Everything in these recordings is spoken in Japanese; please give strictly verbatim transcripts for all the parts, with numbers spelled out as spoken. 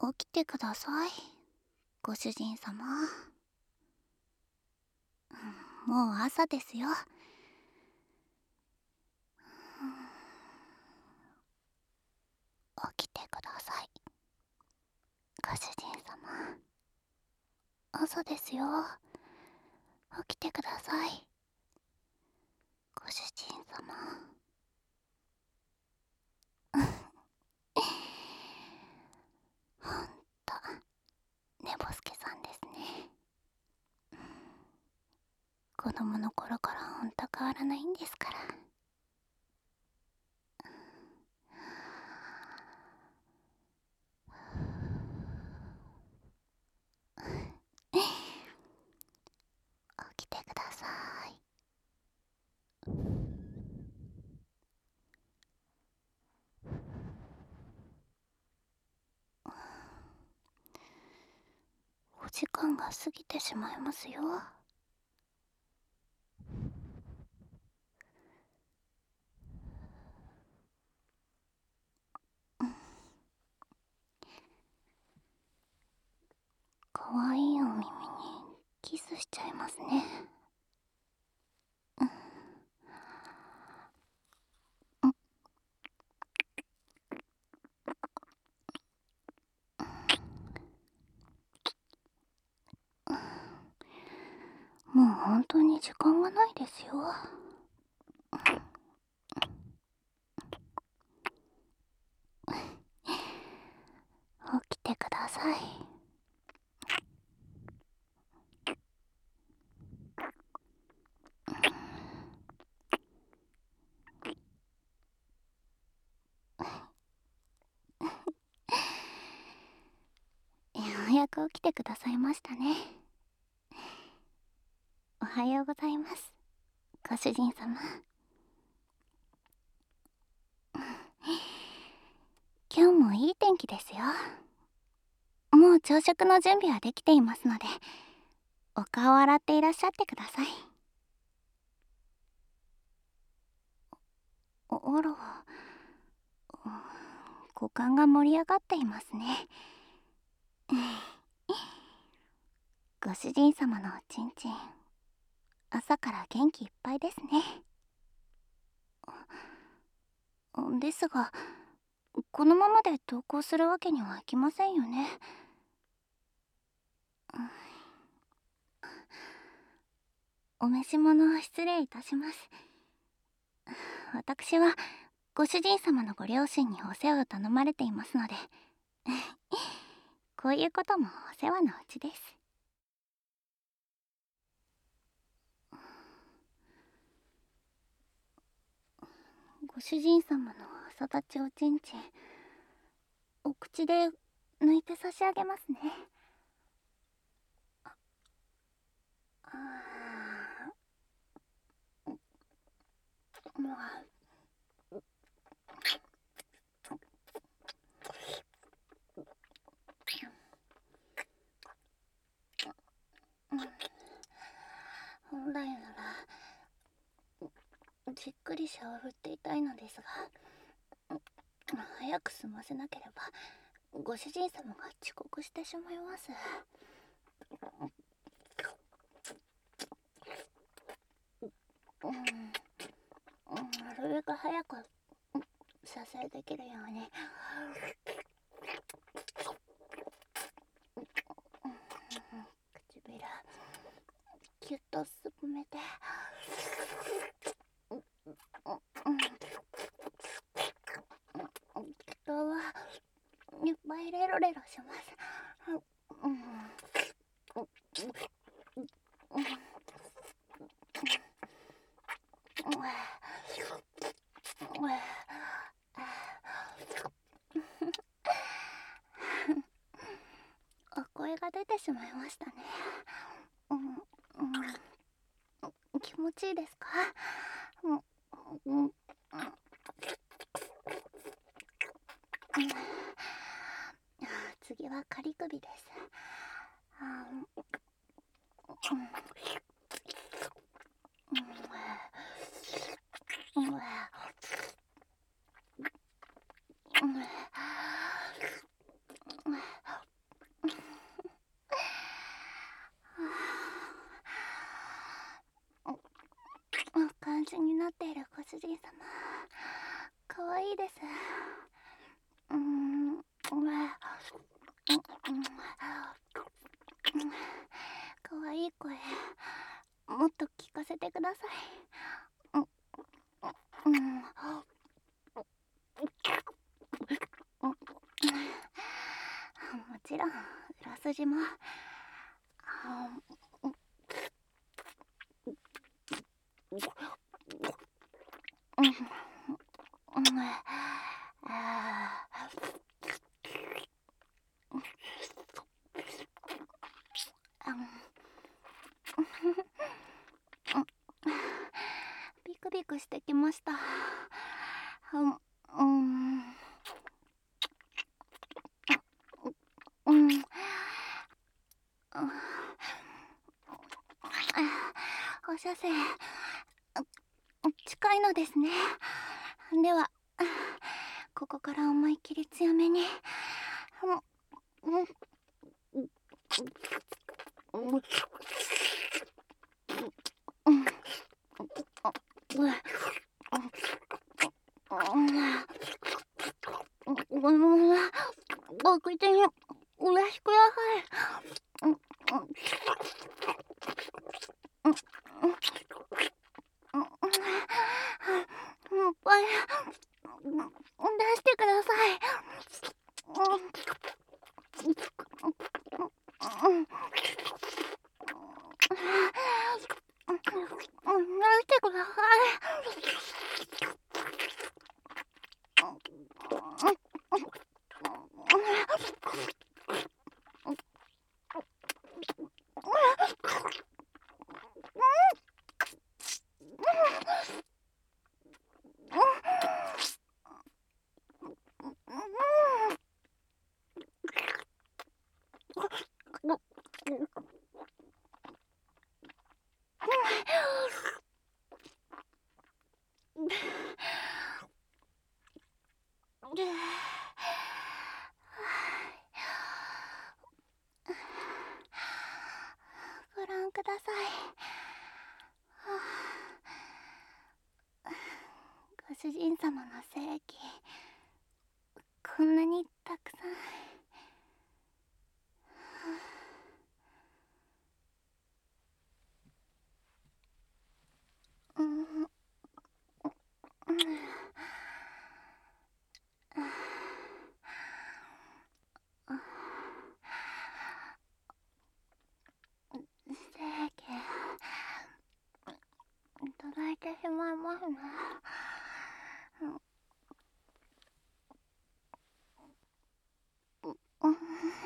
起きてください、ご主人様。もう朝ですよ。起きてください、ご主人様。朝ですよ。起きてください、ご主人様。ほんと寝ぼすけさんですね。子供の頃からほんと変わらないんですから。起きてください。お時間が過ぎてしまいますよ。かわいいお耳にキスしちゃいますね。もう本当に時間がないですよ。起きてください。ようやく起きてくださいましたね。おはようございます、ご主人様。今日もいい天気ですよ。もう朝食の準備はできていますので、お顔を洗っていらっしゃってください。あら、股間が盛り上がっていますね。ご主人様のおちんちん、朝から元気いっぱいですね。ですが、このままで登校するわけにはいきませんよね。お召し物を失礼いたします。私はご主人様のご両親にお世話を頼まれていますのでこういうこともお世話のうちです。ご主人様の朝立ちおちんちん、お口で抜いて差し上げますね。ああ、もう本来ならじっくりシャワー振っていたいのですが、早く済ませなければご主人様が遅刻してしまいます。うん、なるべく早く撮影できるように唇キュッとすぼめて、人はいっぱいレロレロします。お声が出てしまいましたね。うんうん、気持ちいいですか？うんうん、次は仮首です。 主人様、かわいいです。うーん、うかわいい声、もっと聞かせてください。う、うん、もちろん裏筋も。うん、うん、あビクビクしてきました。うん、うん、放射線近いのですね。ではここから思い切り強めに。うん、ごき手にお出しください。もっぱい出してください。出してください。ご覧ください。ご主人様の精液、こんなにたくさん。うん、うん、精液いただいてしまいますね。うん、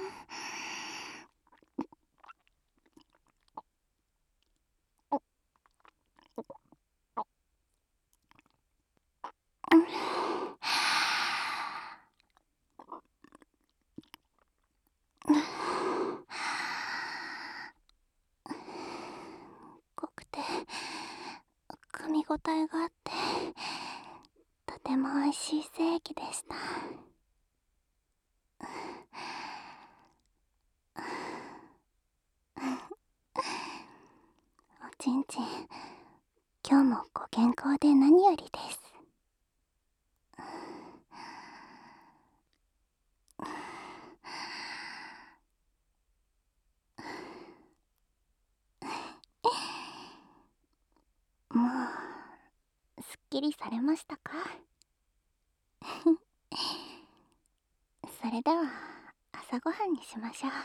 濃くて噛み応えがあってとても美味しい精液でした。おちんちん、今日もご健康で何よりです。もうすっきりされましたか？それでは朝ごはんにしましょう。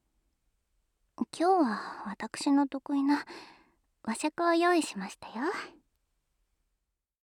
今日は私の得意な和食を用意しましたよ。